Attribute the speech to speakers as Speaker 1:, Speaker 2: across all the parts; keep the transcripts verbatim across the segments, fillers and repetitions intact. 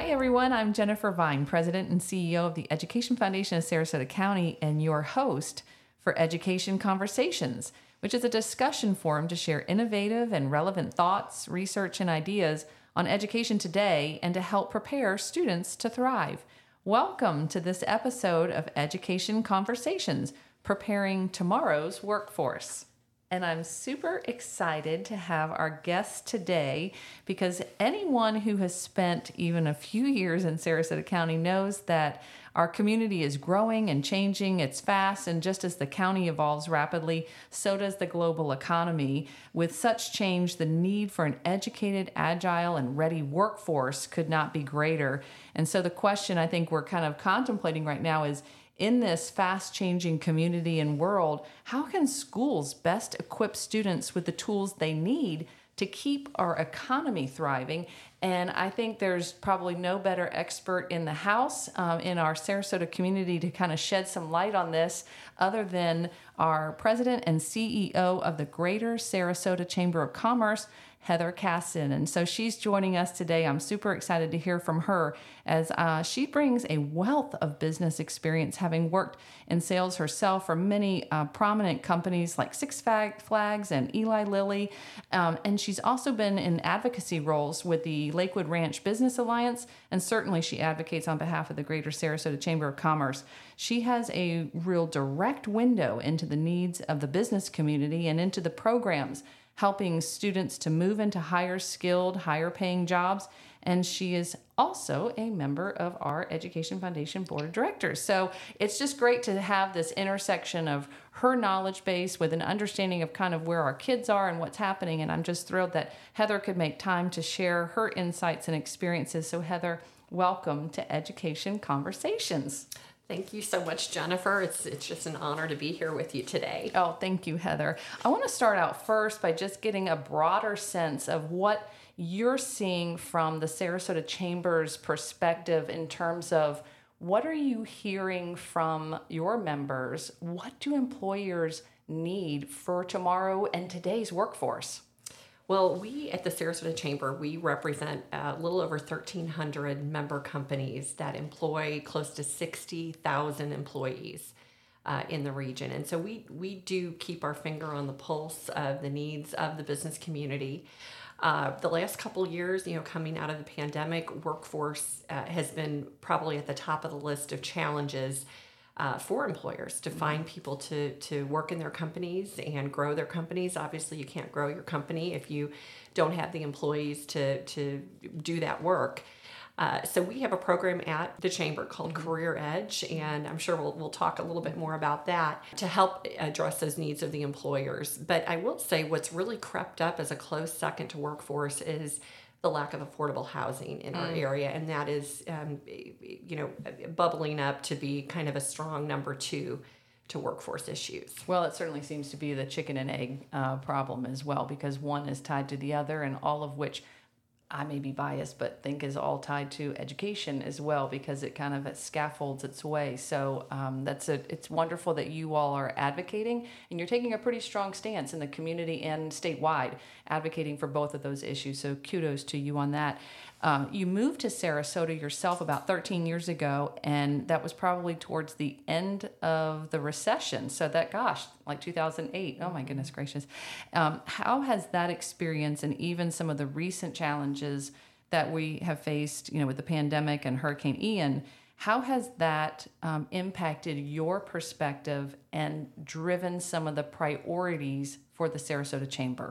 Speaker 1: everyone. I'm Jennifer Vine, President and C E O of the Education Foundation of Sarasota County, and your host for Education Conversations, which is a discussion forum to share innovative and relevant thoughts, research, and ideas on education today and to help prepare students to thrive. Welcome to this episode of Education Conversations, preparing tomorrow's workforce. And I'm super excited to have our guest today because anyone who has spent even a few years in Sarasota County knows that our community is growing and changing. It's fast, and just as the county evolves rapidly, so does the global economy. With such change, the need for an educated, agile, and ready workforce could not be greater. And so the question I think we're kind of contemplating right now is, in this fast-changing community and world, how can schools best equip students with the tools they need to keep our economy thriving? And I think there's probably no better expert in the house, um, in our Sarasota community to kind of shed some light on this other than our president and C E O of the Greater Sarasota Chamber of Commerce, Heather Caston. And so she's joining us today. I'm super excited to hear from her as uh, she brings a wealth of business experience, having worked in sales herself for many uh, prominent companies like Six Flags and Eli Lilly. Um, and she's also been in advocacy roles with the Lakewood Ranch Business Alliance, and certainly she advocates on behalf of the Greater Sarasota Chamber of Commerce. She has a real direct window into the needs of the business community and into the programs helping students to move into higher skilled, higher paying jobs. And she is also a member of our Education Foundation Board of Directors. So it's just great to have this intersection of her knowledge base with an understanding of kind of where our kids are and what's happening. And I'm just thrilled that Heather could make time to share her insights and experiences. So Heather, welcome to Education Conversations.
Speaker 2: Thank you so much, Jennifer. It's it's just an honor to be here with you today.
Speaker 1: Oh, thank you, Heather. I want to start out first by just getting a broader sense of what you're seeing from the Sarasota Chamber's perspective in terms of what are you hearing from your members? What do employers need for tomorrow and today's workforce?
Speaker 2: Well, we at the Sarasota Chamber, we represent a little over thirteen hundred member companies that employ close to sixty thousand employees uh, in the region. And so we, we do keep our finger on the pulse of the needs of the business community. Uh, the last couple of years, you know, coming out of the pandemic, workforce uh, has been probably at the top of the list of challenges Uh, for employers to find people to to work in their companies and grow their companies. Obviously, you can't grow your company if you don't have the employees to to do that work. Uh, so we have a program at the Chamber called mm-hmm. Career Edge, and I'm sure we'll we'll talk a little bit more about that to help address those needs of the employers. But I will say what's really crept up as a close second to workforce is the lack of affordable housing in our mm. area, and that is, um, you know, bubbling up to be kind of a strong number two to workforce issues.
Speaker 1: Well, it certainly seems to be the chicken and egg uh, problem as well, because one is tied to the other, and all of which I may be biased, but think is all tied to education as well, because it kind of scaffolds its way. So um, that's a, it's wonderful that you all are advocating, and you're taking a pretty strong stance in the community and statewide, advocating for both of those issues. So kudos to you on that. Um, you moved to Sarasota yourself about thirteen years ago, and that was probably towards the end of the recession. So that, gosh, like two thousand eight. Oh my goodness gracious. Um, how has that experience and even some of the recent challenges that we have faced, you know, with the pandemic and Hurricane Ian, how has that um, impacted your perspective and driven some of the priorities for the Sarasota Chamber?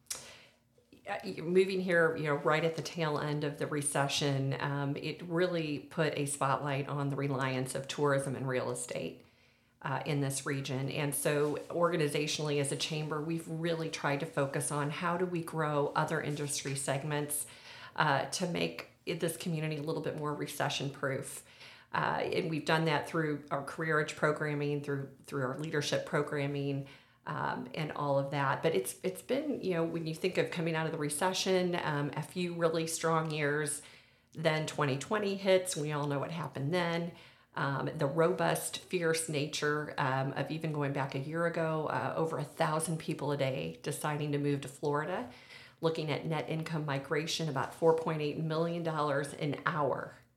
Speaker 2: Moving here, you know, right at the tail end of the recession, um, it really put a spotlight on the reliance of tourism and real estate uh, in this region. And so organizationally as a chamber, we've really tried to focus on how do we grow other industry segments uh, to make this community a little bit more recession-proof. Uh, and we've done that through our Career Edge programming, through through our leadership programming, Um, and all of that. But it's it's been, you know, when you think of coming out of the recession, um, a few really strong years, then twenty twenty hits. We all know what happened then. Um, the robust, fierce nature um, of even going back a year ago, uh, over a thousand people a day deciding to move to Florida, looking at net income migration, about four point eight million dollars an hour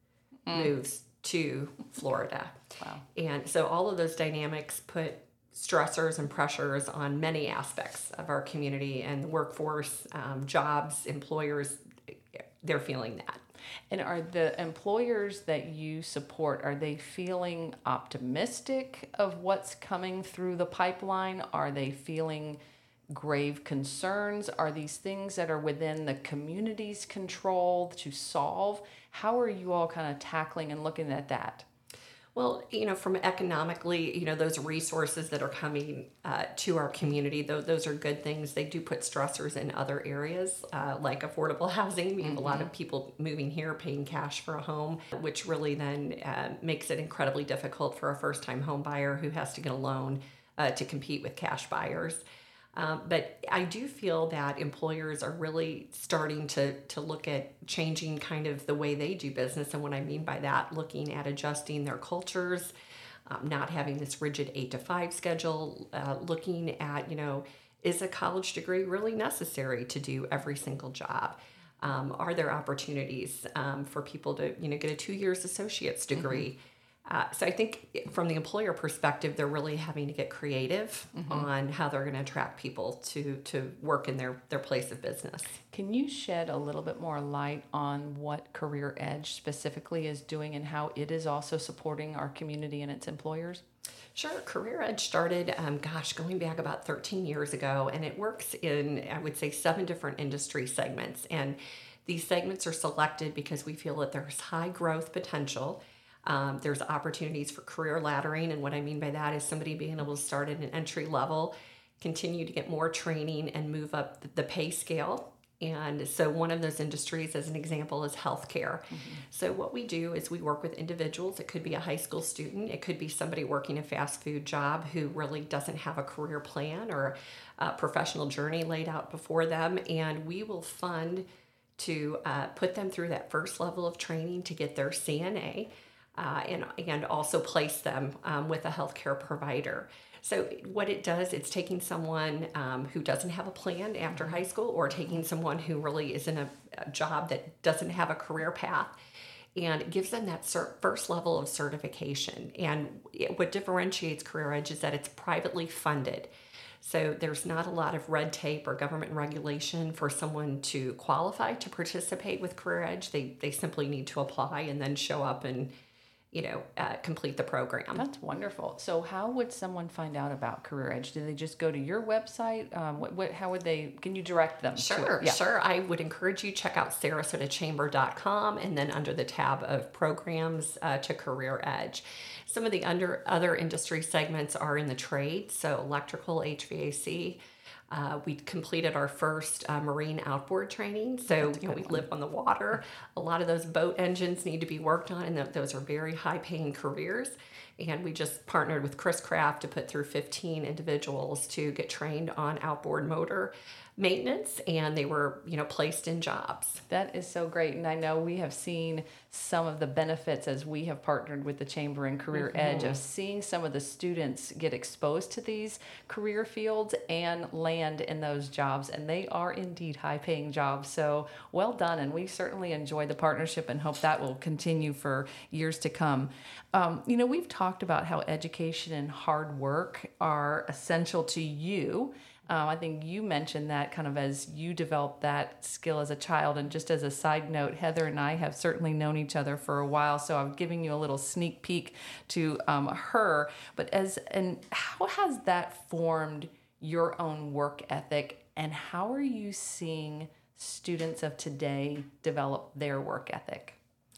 Speaker 2: moves to Florida.
Speaker 1: Wow.
Speaker 2: And so all of those dynamics put stressors and pressures on many aspects of our community and the workforce, um, jobs, employers, they're feeling that.
Speaker 1: And are the employers that you support, are they feeling optimistic of what's coming through the pipeline? Are they feeling grave concerns? Are these things that are within the community's control to solve? How are you all kind of tackling and looking at that?
Speaker 2: Well, you know, from economically, you know, those resources that are coming uh, to our community, those, those are good things. They do put stressors in other areas, uh, like affordable housing. We have mm-hmm. a lot of people moving here paying cash for a home, which really then uh, makes it incredibly difficult for a first-time home buyer who has to get a loan uh, to compete with cash buyers. Um, but I do feel that employers are really starting to to look at changing kind of the way they do business. And what I mean by that, looking at adjusting their cultures, um, not having this rigid eight to five schedule, uh, looking at, you know, is a college degree really necessary to do every single job? Um, are there opportunities um, for people to, you know, get a two years associate's degree? Mm-hmm. Uh, so I think from the employer perspective, they're really having to get creative mm-hmm. on how they're going to attract people to to work in their, their place of business.
Speaker 1: Can you shed a little bit more light on what Career Edge specifically is doing and how it is also supporting our community and its employers?
Speaker 2: Sure. Career Edge started, um, gosh, going back about thirteen years ago, and it works in, I would say, seven different industry segments. And these segments are selected because we feel that there's high growth potential. Um, there's opportunities for career laddering, and what I mean by that is somebody being able to start at an entry level, continue to get more training, and move up the pay scale. And so one of those industries, as an example, is healthcare. Mm-hmm. So what we do is we work with individuals. It could be a high school student. It could be somebody working a fast food job who really doesn't have a career plan or a professional journey laid out before them. And we will fund to uh, put them through that first level of training to get their C N A. Uh, and and also place them um, with a healthcare provider. So what it does, it's taking someone um, who doesn't have a plan after high school, or taking someone who really is in a, a job that doesn't have a career path, and it gives them that cert- first level of certification. And it, what differentiates Career Edge is that it's privately funded. So there's not a lot of red tape or government regulation for someone to qualify to participate with Career Edge. They they simply need to apply and then show up and you know, uh, complete the program.
Speaker 1: That's wonderful. So how would someone find out about Career Edge? Do they just go to your website? Um, what, what, how would they, can you direct them?
Speaker 2: Sure,
Speaker 1: to it? Yeah.
Speaker 2: sure. I would encourage you to check out sarasota chamber dot com, and then under the tab of programs uh, to Career Edge. Some of the under other industry segments are in the trade, so electrical, H V A C. Uh, we completed our first uh, marine outboard training. So you know, we one. live on the water. A lot of those boat engines need to be worked on, and th- those are very high-paying careers. And we just partnered with Chris Craft to put through fifteen individuals to get trained on outboard motor maintenance, and they were, you know, placed in jobs.
Speaker 1: That is so great. And I know we have seen some of the benefits as we have partnered with the Chamber and Career mm-hmm. Edge of seeing some of the students get exposed to these career fields and land in those jobs. And they are indeed high-paying jobs. So well done. And we certainly enjoy the partnership and hope that will continue for years to come. Um, you know, we've talked about how education and hard work are essential to you. Um, I think you mentioned that kind of as you developed that skill as a child. And just as a side note, Heather and I have certainly known each other for a while, so I'm giving you a little sneak peek to um, her. But as and how has that formed your own work ethic, and how are you seeing students of today develop their work ethic?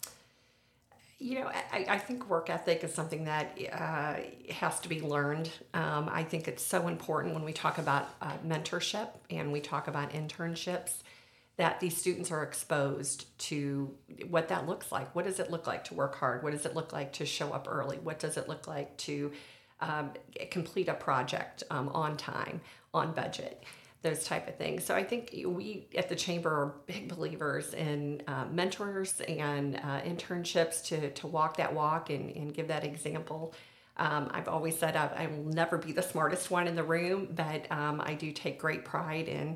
Speaker 2: You know, I, I think work ethic is something that uh, has to be learned. Um, I think it's so important when we talk about uh, mentorship and we talk about internships, that these students are exposed to what that looks like. What does it look like to work hard? What does it look like to show up early? What does it look like to um, complete a project um, on time, on budget? Those type of things. So I think we at the Chamber are big believers in uh, mentors and uh, internships to to walk that walk and, and give that example. Um, I've always said I, I will never be the smartest one in the room, but um, I do take great pride in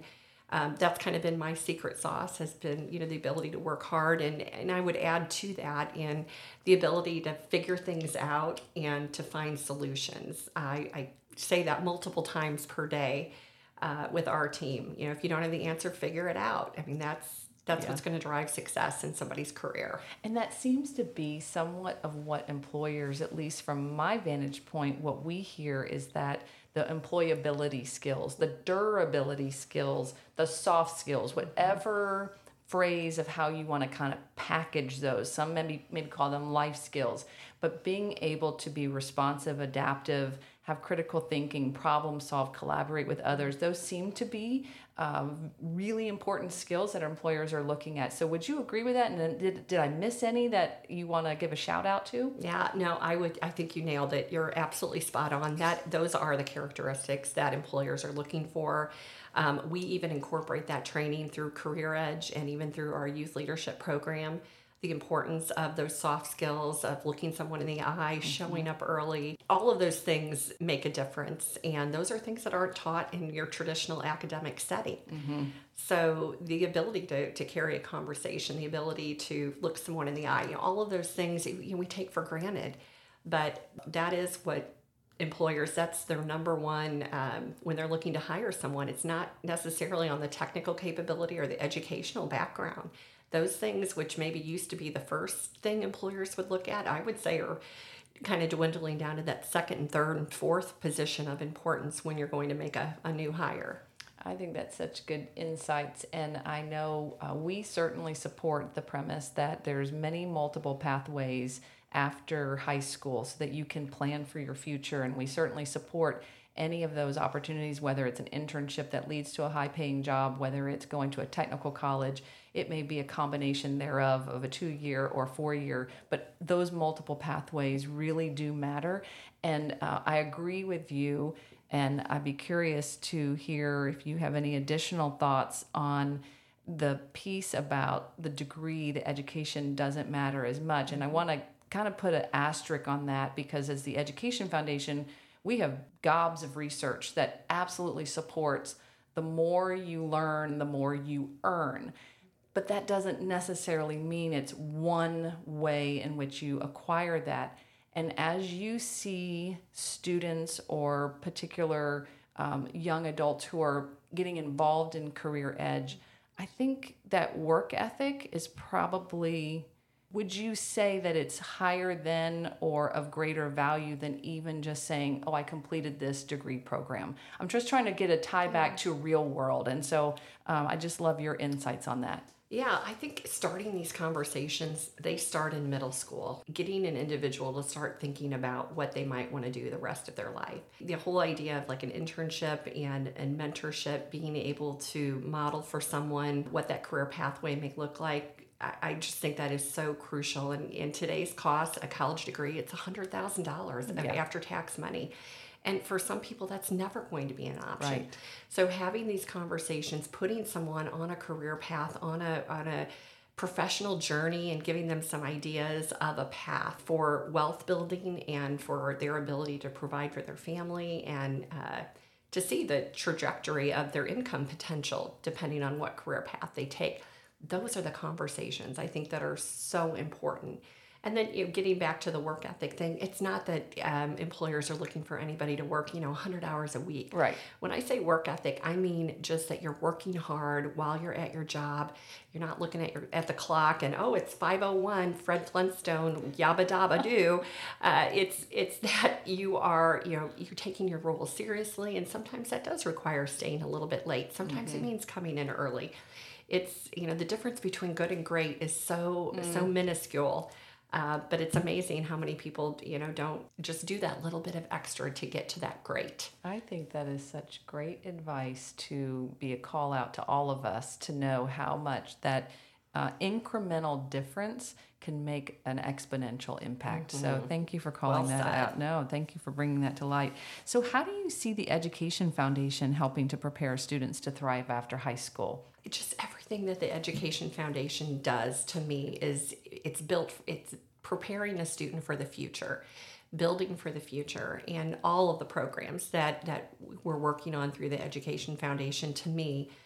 Speaker 2: Um, that's kind of been my secret sauce, has been, you know, the ability to work hard. And, and I would add to that in the ability to figure things out and to find solutions. I, I say that multiple times per day uh, with our team. You know, if you don't have the answer, figure it out. I mean, that's That's yeah. what's going to drive success in somebody's career.
Speaker 1: And that seems to be somewhat of what employers, at least from my vantage point, what we hear is that the employability skills, the durability skills, the soft skills, whatever phrase of how you want to kind of package those. Some maybe maybe call them life skills, but being able to be responsive, adaptive, have critical thinking, problem solve, collaborate with others, those seem to be um, really important skills that our employers are looking at. So would you agree with that? And then did, did I miss any that you want to give a shout out to?
Speaker 2: Yeah, no, I would. I think you nailed it. You're absolutely spot on. That those are the characteristics that employers are looking for. Um, we even incorporate that training through Career Edge and even through our youth leadership program. The importance of those soft skills, of looking someone in the eye, mm-hmm. showing up early. All of those things make a difference. And those are things that aren't taught in your traditional academic setting. Mm-hmm. So the ability to, to carry a conversation, the ability to look someone in the eye, you know, all of those things, you know, we take for granted. But that is what employers, that's their number one um, when they're looking to hire someone. It's not necessarily on the technical capability or the educational background. Those things, which maybe used to be the first thing employers would look at, I would say are kind of dwindling down to that second and third and fourth position of importance when you're going to make a, a new hire.
Speaker 1: I think that's such good insights, and I know uh, we certainly support the premise that there's many multiple pathways after high school so that you can plan for your future, and we certainly support any of those opportunities, whether it's an internship that leads to a high-paying job, whether it's going to a technical college. It may be a combination thereof of a two-year or four-year, but those multiple pathways really do matter. And uh, I agree with you, and I'd be curious to hear if you have any additional thoughts on the piece about the degree, the education doesn't matter as much. And I want to kind of put an asterisk on that because as the Education Foundation, we have gobs of research that absolutely supports the more you learn, the more you earn. But that doesn't necessarily mean it's one way in which you acquire that. And as you see students or particular um, young adults who are getting involved in Career Edge, I think that work ethic is probably, would you say that it's higher than or of greater value than even just saying, oh, I completed this degree program? I'm just trying to get a tie back to real world. And so um, I just love your insights on that.
Speaker 2: Yeah, I think starting these conversations, they start in middle school, getting an individual to start thinking about what they might want to do the rest of their life. The whole idea of like an internship and, and mentorship, being able to model for someone what that career pathway may look like, I, I just think that is so crucial. And in today's cost, a college degree, it's one hundred thousand dollars yeah. after tax money. And for some people, that's never going to be an option.
Speaker 1: Right.
Speaker 2: So having these conversations, putting someone on a career path, on a on a professional journey, and giving them some ideas of a path for wealth building and for their ability to provide for their family and uh, to see the trajectory of their income potential depending on what career path they take. Those are the conversations I think that are so important. And then, you know, getting back to the work ethic thing, it's not that um, employers are looking for anybody to work, you know, one hundred hours a week.
Speaker 1: Right.
Speaker 2: When I say work ethic, I mean just that you're working hard while you're at your job. You're not looking at your at the clock and, oh, it's five oh one, Fred Flintstone, yabba dabba do. Uh, it's it's that you are, you know, you're taking your role seriously, and sometimes that does require staying a little bit late. Sometimes mm-hmm. it means coming in early. It's, you know, the difference between good and great is so mm. so minuscule. Uh, but it's amazing how many people, you know, don't just do that little bit of extra to get to that great.
Speaker 1: I think that is such great advice to be a call out to all of us to know how much that uh, incremental difference can make an exponential impact. Mm-hmm. So thank you for calling well that said. out. No, thank you for bringing that to light. So how do you see the Education Foundation helping to prepare students to thrive after high school?
Speaker 2: It's just everything that the Education Foundation does to me is it's built, it's preparing a student for the future, building for the future, and all of the programs that, that we're working on through the Education Foundation to me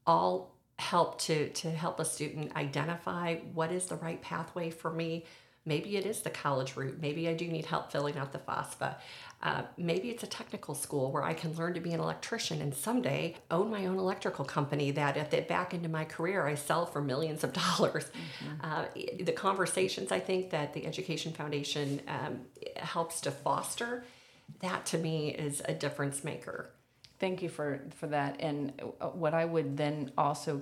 Speaker 2: all help to to help a student identify what is the right pathway for me. Maybe it is the college route. Maybe I do need help filling out the FAFSA. Uh, maybe it's a technical school where I can learn to be an electrician and someday own my own electrical company that at the back end of my career I sell for millions of dollars. Mm-hmm. Uh, the conversations I think that the Education Foundation um, helps to foster, that to me is a difference maker.
Speaker 1: Thank you for, for that. And what I would then also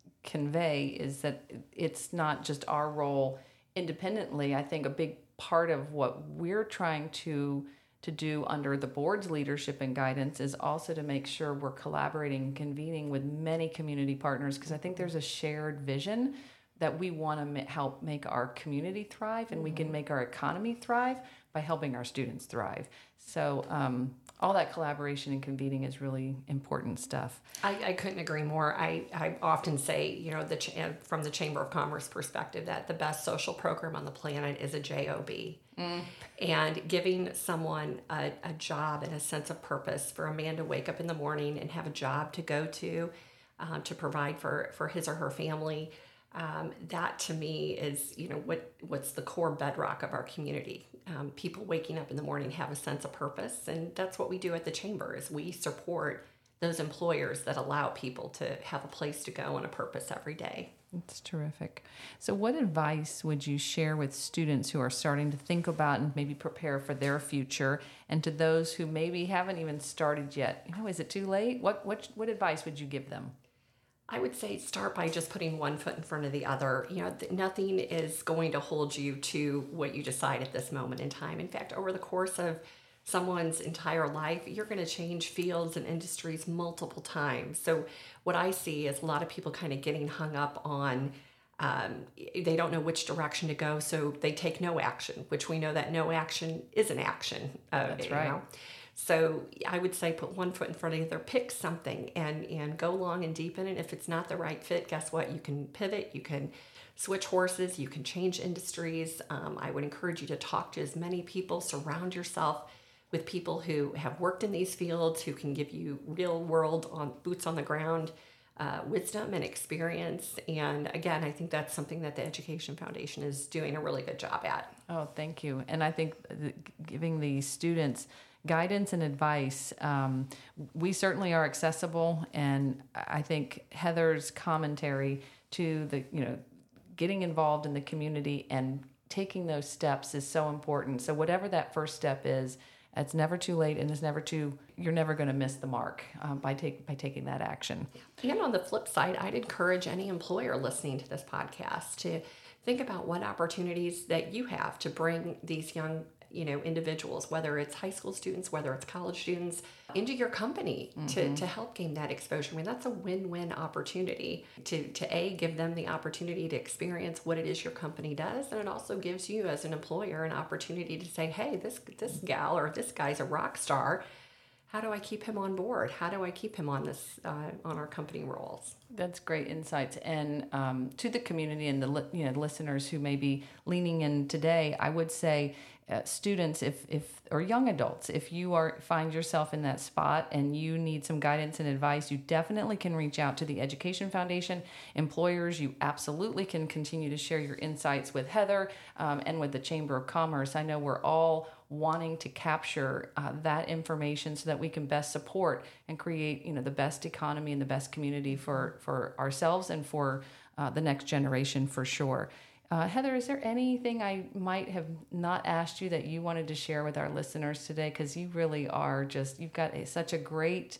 Speaker 1: convey is that it's not just our role independently. I think a big part of what we're trying to to do under the board's leadership and guidance is also to make sure we're collaborating and convening with many community partners, because I think there's a shared vision that we want to ma- help make our community thrive, and mm-hmm. we can make our economy thrive by helping our students thrive. So um, all that collaboration and convening is really important stuff.
Speaker 2: I, I couldn't agree more. I, I often say, you know, the ch- from the Chamber of Commerce perspective, that the best social program on the planet is a J O B. Mm. And giving someone a, a job and a sense of purpose, for a man to wake up in the morning and have a job to go to, um, to provide for, for his or her family, um, that to me is, you know, what what's the core bedrock of our community. Um, people waking up in the morning have a sense of purpose, and that's what we do at the Chamber. Is we support those employers that allow people to have a place to go and a purpose every day.
Speaker 1: That's terrific. So what advice would you share with students who are starting to think about and maybe prepare for their future, and to those who maybe haven't even started yet? You know, is it too late? What what what advice would you give them?
Speaker 2: I would say start by just putting one foot in front of the other. You know, th- nothing is going to hold you to what you decide at this moment in time. In fact, over the course of someone's entire life, you're going to change fields and industries multiple times. So what I see is a lot of people kind of getting hung up on, um, they don't know which direction to go, so they take no action, which we know that no action is an action. Uh,
Speaker 1: That's right.
Speaker 2: Know? So I would say put one foot in front of the other, pick something and, and go long and deep in it. If it's not the right fit, guess what? You can pivot, you can switch horses, you can change industries. Um, I would encourage you to talk to as many people, surround yourself with people who have worked in these fields, who can give you real world on boots on the ground uh, wisdom and experience. And again, I think that's something that the Education Foundation is doing a really good job at.
Speaker 1: Oh, thank you. And I think the, giving the students guidance and advice, um, we certainly are accessible, and I think Heather's commentary to the, you know, getting involved in the community and taking those steps is so important. So whatever that first step is, it's never too late, and it's never too, you're never going to miss the mark um, by take, by taking that action.
Speaker 2: And on the flip side, I'd encourage any employer listening to this podcast to think about what opportunities that you have to bring these young, you know, individuals, whether it's high school students, whether it's college students, into your company mm-hmm. to, to help gain that exposure. I mean, that's a win-win opportunity to, to A, give them the opportunity to experience what it is your company does. And it also gives you as an employer an opportunity to say, hey, this, this gal or this guy's a rock star. How do I keep him on board? How do I keep him on this, uh, on our company rolls?
Speaker 1: That's great insights. And um, to the community and the li- you know listeners who may be leaning in today, I would say, uh, students, if if or young adults, if you are find yourself in that spot and you need some guidance and advice, you definitely can reach out to the Education Foundation. Employers, you absolutely can continue to share your insights with Heather um, and with the Chamber of Commerce. I know we're all wanting to capture uh, that information so that we can best support and create, you know, the best economy and the best community for, for ourselves and for uh, the next generation for sure. Uh, Heather, is there anything I might have not asked you that you wanted to share with our listeners today? Because you really are just, you've got a, such a great,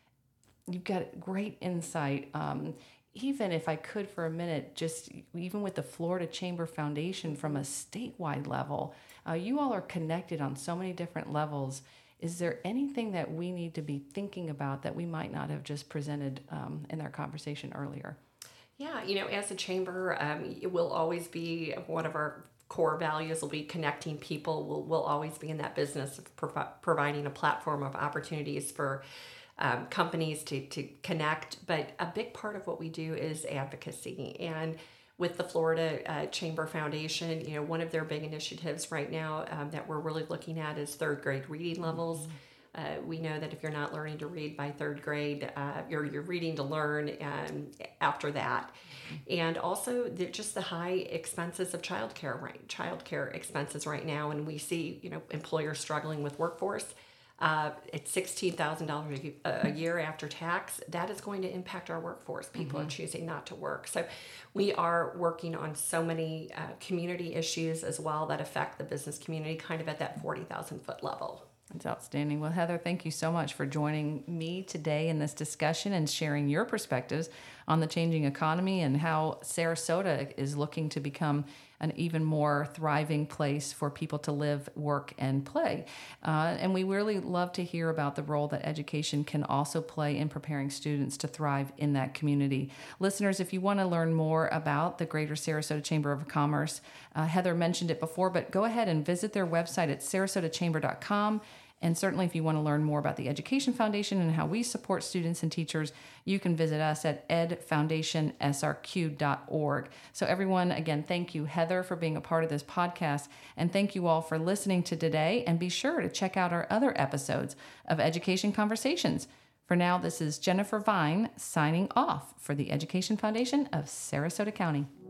Speaker 1: you've got great insight. Um, even if I could for a minute, just even with the Florida Chamber Foundation from a statewide level, uh, you all are connected on so many different levels. Is there anything that we need to be thinking about that we might not have just presented um, in our conversation earlier?
Speaker 2: Yeah, you know, as a chamber, um, it will always be one of our core values will be connecting people. We'll, we'll always be in that business of provi- providing a platform of opportunities for um, companies to, to connect. But a big part of what we do is advocacy. And with the Florida uh, Chamber Foundation, you know, one of their big initiatives right now um, that we're really looking at is third grade reading levels. Mm-hmm. Uh, we know that if you're not learning to read by third grade, uh, you're, you're reading to learn um, after that. And also the, just the high expenses of childcare, right? Childcare expenses right now, and we see, you know, employers struggling with workforce. Uh, it's sixteen thousand dollars a year after tax. That is going to impact our workforce. People mm-hmm. are choosing not to work. So we are working on so many uh, community issues as well that affect the business community kind of at that forty thousand foot level.
Speaker 1: That's outstanding. Well, Heather, thank you so much for joining me today in this discussion and sharing your perspectives on the changing economy and how Sarasota is looking to become an even more thriving place for people to live, work, and play. Uh, and we really love to hear about the role that education can also play in preparing students to thrive in that community. Listeners, if you want to learn more about the Greater Sarasota Chamber of Commerce, uh, Heather mentioned it before, but go ahead and visit their website at sarasota chamber dot com. And certainly if you want to learn more about the Education Foundation and how we support students and teachers, you can visit us at ed foundation s r q dot org. So everyone, again, thank you, Heather, for being a part of this podcast. And thank you all for listening to today. And be sure to check out our other episodes of Education Conversations. For now, this is Jennifer Vine signing off for the Education Foundation of Sarasota County.